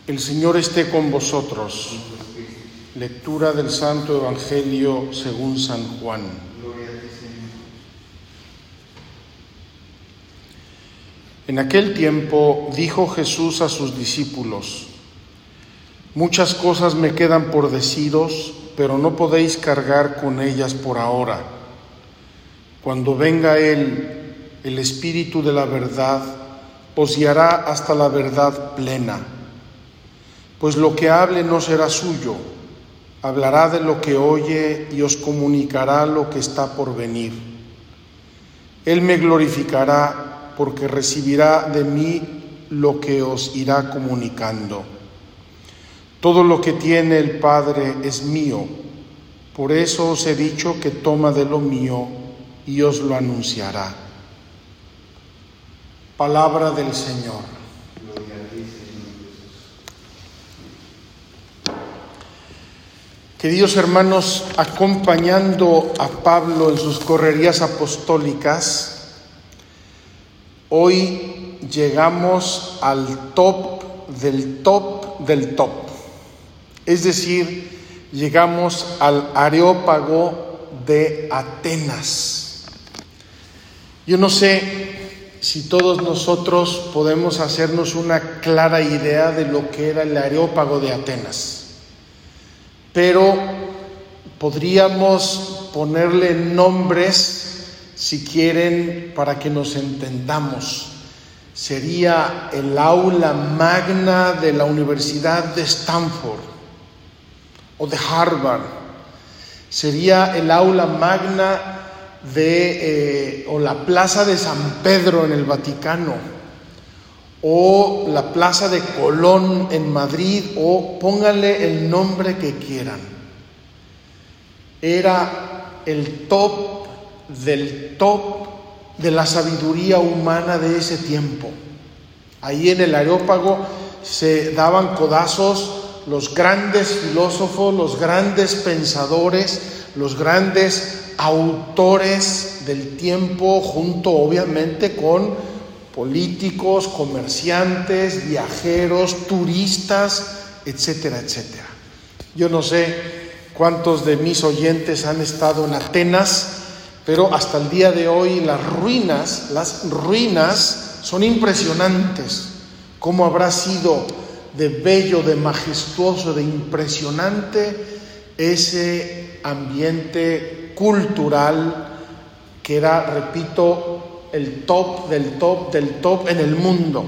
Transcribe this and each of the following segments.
El Señor esté con vosotros. Lectura del Santo Evangelio según San Juan. En aquel tiempo dijo Jesús a sus discípulos: muchas cosas me quedan por deciros, pero no podéis cargar con ellas por ahora. Cuando venga Él, el Espíritu de la verdad, os guiará hasta la verdad plena. Pues lo que hable no será suyo, hablará de lo que oye y os comunicará lo que está por venir. Él me glorificará porque recibirá de mí lo que os irá comunicando. Todo lo que tiene el Padre es mío, por eso os he dicho que toma de lo mío y os lo anunciará. Palabra del Señor. Queridos hermanos, acompañando a Pablo en sus correrías apostólicas, hoy llegamos al top del top del top. Es decir, llegamos al Areópago de Atenas. Yo no sé si todos nosotros podemos hacernos una clara idea de lo que era el Areópago de Atenas, pero podríamos ponerle nombres, si quieren, para que nos entendamos. Sería el aula magna de la Universidad de Stanford o de Harvard. Sería el aula magna o la Plaza de San Pedro en el Vaticano, o la Plaza de Colón en Madrid, o pónganle el nombre que quieran. Era el top del top de la sabiduría humana de ese tiempo. Ahí en el Areópago se daban codazos los grandes filósofos, los grandes pensadores, los grandes autores del tiempo, junto obviamente con políticos, comerciantes, viajeros, turistas, etcétera, etcétera. Yo no sé cuántos de mis oyentes han estado en Atenas, pero hasta el día de hoy las ruinas son impresionantes. ¿Cómo habrá sido de bello, de majestuoso, de impresionante ese ambiente cultural que era, repito, el top del top del top en el mundo?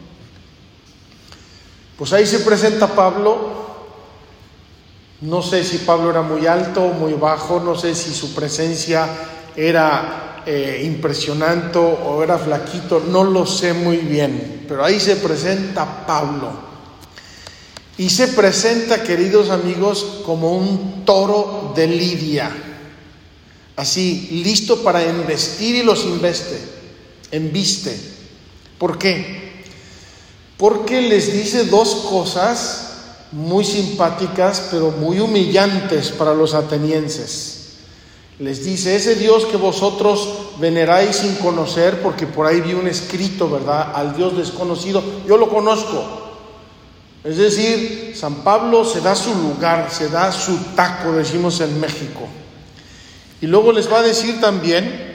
Pues ahí se presenta Pablo. No sé si Pablo era muy alto o muy bajo, no sé si su presencia era impresionante o era flaquito, no lo sé muy bien, pero ahí se presenta Pablo. Y se presenta, queridos amigos, como un toro de lidia, así, listo para embestir, y los embiste. ¿Por qué? Porque les dice dos cosas muy simpáticas, pero muy humillantes para los atenienses. Les dice: ese Dios que vosotros veneráis sin conocer, porque por ahí vi un escrito, ¿verdad?, al Dios desconocido, yo lo conozco. Es decir, San Pablo se da su lugar, se da su taco, decimos en México. Y luego les va a decir también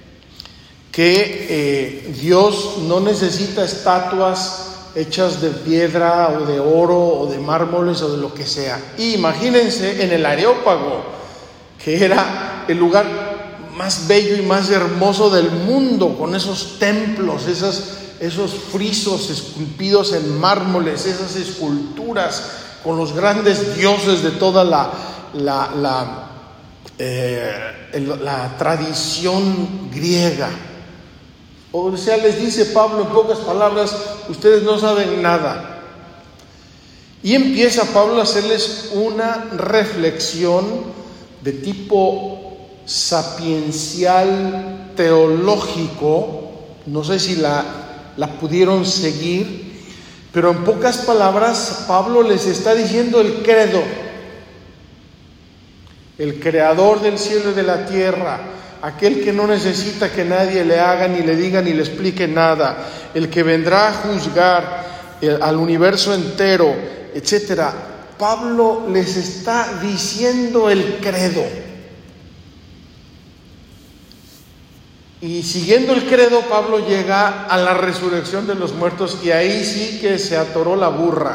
que Dios no necesita estatuas hechas de piedra o de oro o de mármoles o de lo que sea. Y imagínense en el Areópago, que era el lugar más bello y más hermoso del mundo, con esos templos, esos frisos esculpidos en mármoles, esas esculturas con los grandes dioses de toda la tradición griega. O sea, les dice Pablo en pocas palabras: ustedes no saben nada. Y empieza Pablo a hacerles una reflexión de tipo sapiencial, teológico. No sé si la pudieron seguir, pero en pocas palabras Pablo les está diciendo el credo. El creador del cielo y de la tierra, aquel que no necesita que nadie le haga, ni le diga, ni le explique nada, el que vendrá a juzgar, al universo entero, etcétera. Pablo les está diciendo el credo. Y siguiendo el credo, Pablo llega a la resurrección de los muertos, y ahí sí que se atoró la burra.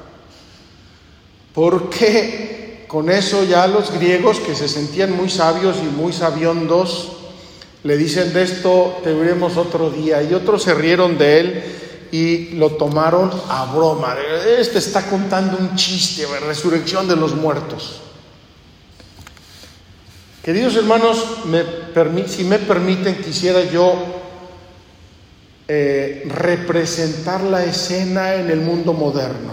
Porque con eso ya los griegos, que se sentían muy sabios y muy sabiondos, le dicen: de esto te veremos otro día. Y otros se rieron de él y lo tomaron a broma. Este está contando un chiste, la resurrección de los muertos. Queridos hermanos, si me permiten, quisiera yo representar la escena en el mundo moderno.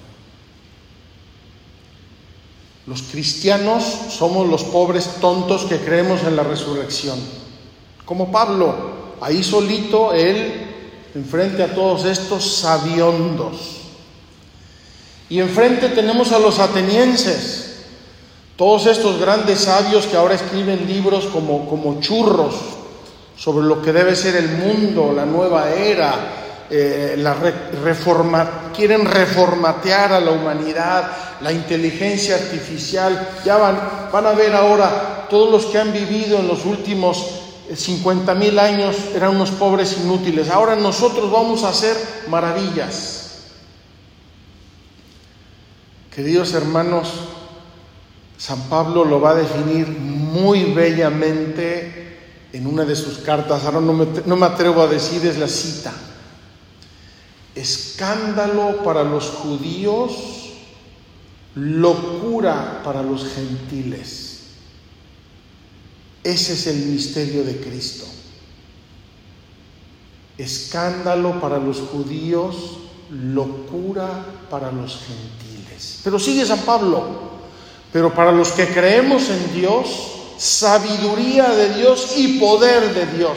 Los cristianos somos los pobres tontos que creemos en la resurrección. Como Pablo, ahí solito, él, enfrente a todos estos sabiondos. Y enfrente tenemos a los atenienses, todos estos grandes sabios que ahora escriben libros como churros sobre lo que debe ser el mundo, la nueva era, quieren reformatear a la humanidad, la inteligencia artificial. Ya van a ver ahora, todos los que han vivido en los últimos 50,000 años eran unos pobres inútiles. Ahora nosotros vamos a hacer maravillas. Queridos hermanos, San Pablo lo va a definir muy bellamente en una de sus cartas. Ahora no me atrevo a decir, es la cita: escándalo para los judíos, locura para los gentiles. Ese es el misterio de Cristo. Escándalo para los judíos, locura para los gentiles. Pero sigue San Pablo: pero para los que creemos en Dios, sabiduría de Dios y poder de Dios.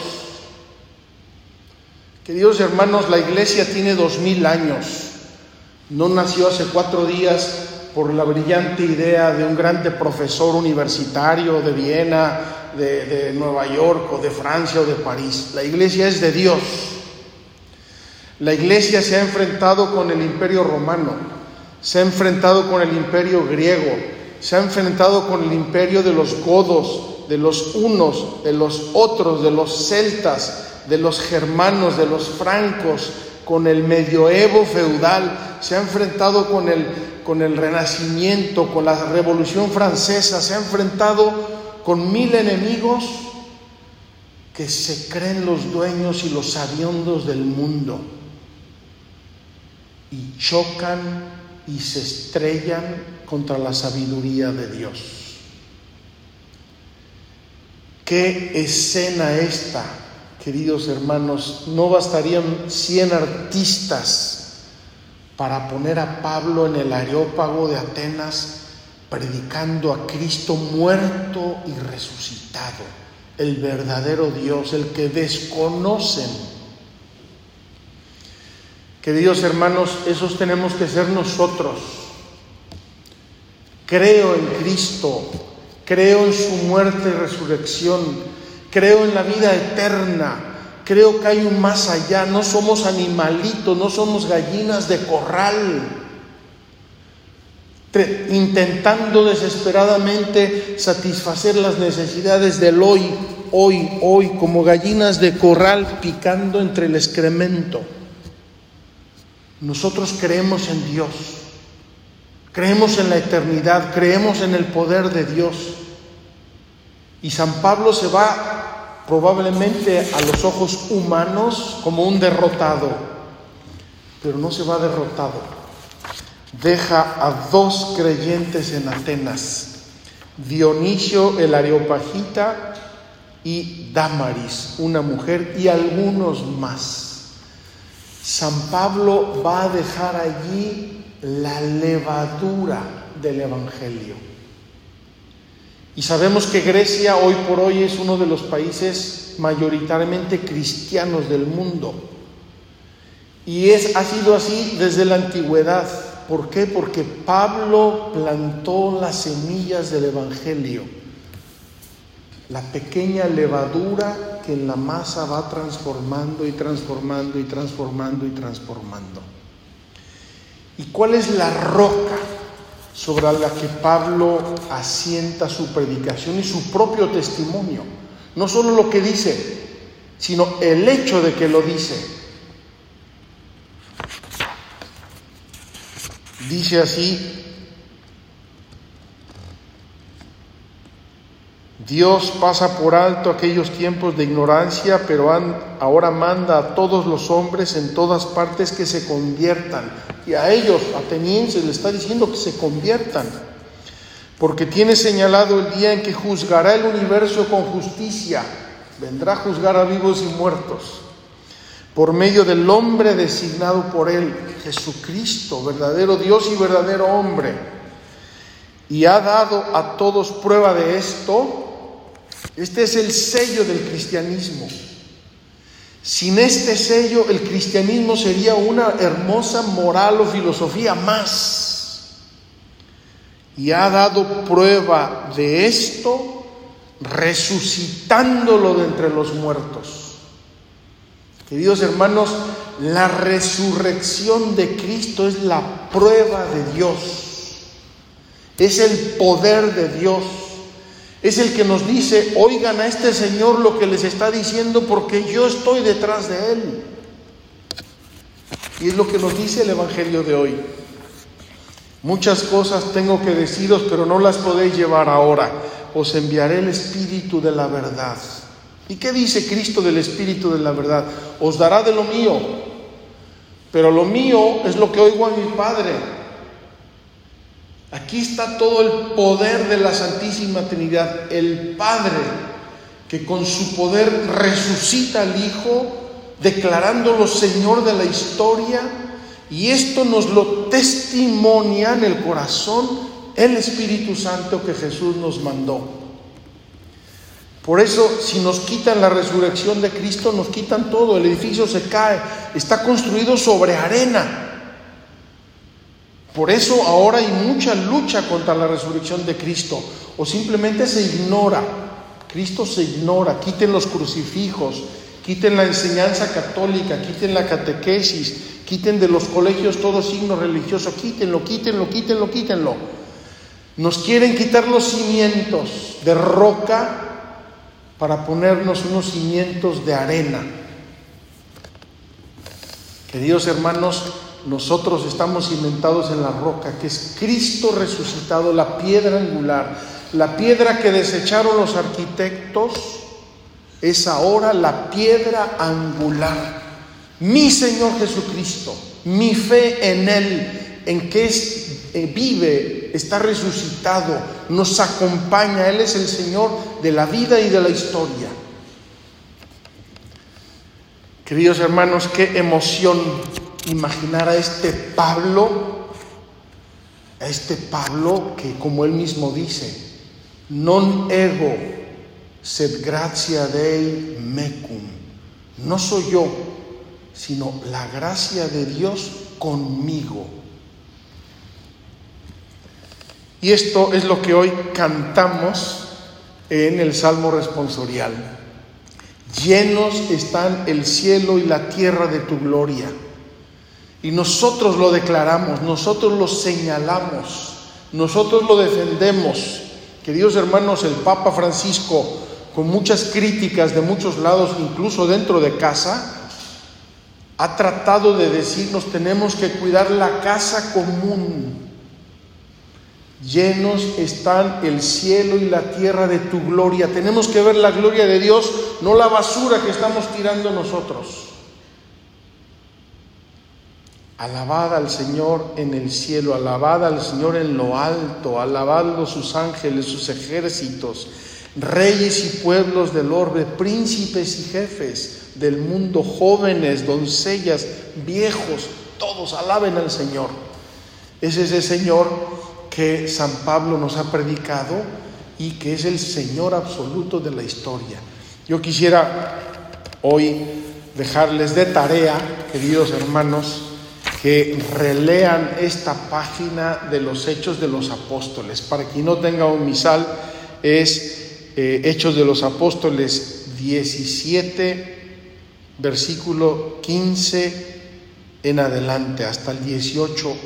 Queridos hermanos, la iglesia tiene 2000 años. No nació hace 4 días por la brillante idea de un grande profesor universitario de Viena, de Nueva York, o de Francia, o de París. La iglesia es de Dios. La iglesia se ha enfrentado con el imperio romano, se ha enfrentado con el imperio griego, se ha enfrentado con el imperio de los godos, de los hunos, de los otros, de los celtas, de los germanos, de los francos, con el medioevo feudal, se ha enfrentado con el Renacimiento, con la Revolución Francesa, se ha enfrentado con 1000 enemigos que se creen los dueños y los sabiondos del mundo, y chocan y se estrellan contra la sabiduría de Dios. ¿Qué escena esta, queridos hermanos? No bastarían 100 artistas para poner a Pablo en el Areópago de Atenas predicando a Cristo muerto y resucitado, el verdadero Dios, el que desconocen. Queridos hermanos, esos tenemos que ser nosotros. Creo en Cristo, creo en su muerte y resurrección, creo en la vida eterna, creo que hay un más allá. No somos animalitos, no somos gallinas de corral, intentando desesperadamente satisfacer las necesidades del hoy, como gallinas de corral picando entre el excremento. Nosotros creemos en Dios, creemos en la eternidad, creemos en el poder de Dios. Y San Pablo se va probablemente a los ojos humanos como un derrotado, pero no se va derrotado. Deja a 2 creyentes en Atenas: Dionisio el Areopagita y Dámaris, una mujer, y algunos más. San Pablo va a dejar allí la levadura del Evangelio. Y sabemos que Grecia hoy por hoy es uno de los países mayoritariamente cristianos del mundo. Y ha sido así desde la antigüedad. ¿Por qué? Porque Pablo plantó las semillas del Evangelio. La pequeña levadura que en la masa va transformando y transformando y transformando y transformando. ¿Y cuál es la roca sobre la que Pablo asienta su predicación y su propio testimonio? No solo lo que dice, sino el hecho de que lo dice. Dice así: Dios pasa por alto aquellos tiempos de ignorancia, pero ahora manda a todos los hombres en todas partes que se conviertan. Y a ellos, atenienses, le está diciendo que se conviertan, porque tiene señalado el día en que juzgará el universo con justicia. Vendrá a juzgar a vivos y muertos, por medio del hombre designado por él, Jesucristo, verdadero Dios y verdadero hombre. Y ha dado a todos prueba de esto. Este es el sello del cristianismo. Sin este sello, el cristianismo sería una hermosa moral o filosofía más. Y ha dado prueba de esto, resucitándolo de entre los muertos. Queridos hermanos, la resurrección de Cristo es la prueba de Dios. Es el poder de Dios. Es el que nos dice: oigan a este Señor lo que les está diciendo, porque yo estoy detrás de Él. Y es lo que nos dice el Evangelio de hoy. Muchas cosas tengo que deciros, pero no las podéis llevar ahora. Os enviaré el Espíritu de la verdad. ¿Y qué dice Cristo del Espíritu de la verdad? Os dará de lo mío, pero lo mío es lo que oigo a mi Padre. Aquí está todo el poder de la Santísima Trinidad, el Padre, que con su poder resucita al Hijo, declarándolo Señor de la historia, y esto nos lo testimonia en el corazón el Espíritu Santo que Jesús nos mandó. Por eso, si nos quitan la resurrección de Cristo, nos quitan todo. El edificio se cae, está construido sobre arena. Por eso ahora hay mucha lucha contra la resurrección de Cristo, o simplemente se ignora. Cristo se ignora. Quiten los crucifijos, quiten la enseñanza católica, quiten la catequesis, quiten de los colegios todo signo religioso, quítenlo. Nos quieren quitar los cimientos de roca para ponernos unos cimientos de arena. Queridos hermanos, nosotros estamos cimentados en la roca, que es Cristo resucitado, la piedra angular. La piedra que desecharon los arquitectos es ahora la piedra angular. Mi Señor Jesucristo, mi fe en Él, en que vive, está resucitado, nos acompaña. Él es el Señor de la vida y de la historia. Queridos hermanos, qué emoción imaginar a este Pablo que, como él mismo dice, non ego sed gratia Dei mecum. No soy yo, sino la gracia de Dios conmigo. Y esto es lo que hoy cantamos en el Salmo responsorial. Llenos están el cielo y la tierra de tu gloria. Y nosotros lo declaramos, nosotros lo señalamos, nosotros lo defendemos. Queridos hermanos, el Papa Francisco, con muchas críticas de muchos lados, incluso dentro de casa, ha tratado de decirnos: tenemos que cuidar la casa común. Llenos están el cielo y la tierra de tu gloria. Tenemos que ver la gloria de Dios, no la basura que estamos tirando nosotros. Alabad al Señor en el cielo, alabad al Señor en lo alto, alabadlo sus ángeles, sus ejércitos, reyes y pueblos del orbe, príncipes y jefes del mundo, jóvenes, doncellas, viejos, todos alaben al Señor. Es ese Señor que San Pablo nos ha predicado y que es el Señor absoluto de la historia. Yo quisiera hoy dejarles de tarea, queridos hermanos, que relean esta página de los Hechos de los Apóstoles. Para quien no tenga un misal, es Hechos de los Apóstoles 17, versículo 15 en adelante, hasta el 18:1.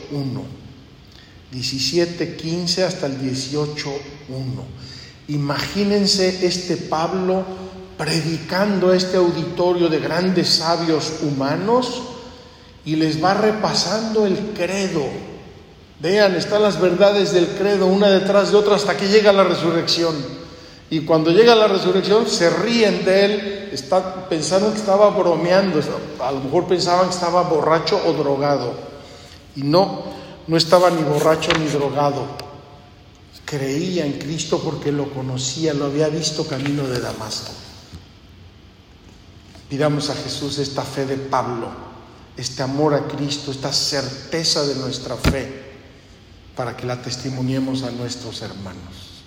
17:15 hasta el 18:1. Imagínense este Pablo predicando a este auditorio de grandes sabios humanos y les va repasando el credo. Vean, están las verdades del credo una detrás de otra hasta que llega la resurrección. Y cuando llega la resurrección se ríen de él, pensaron que estaba bromeando, a lo mejor pensaban que estaba borracho o drogado. Y no estaba ni borracho ni drogado. Creía en Cristo porque lo conocía, lo había visto camino de Damasco. Pidamos a Jesús esta fe de Pablo, este amor a Cristo, esta certeza de nuestra fe, para que la testimoniemos a nuestros hermanos.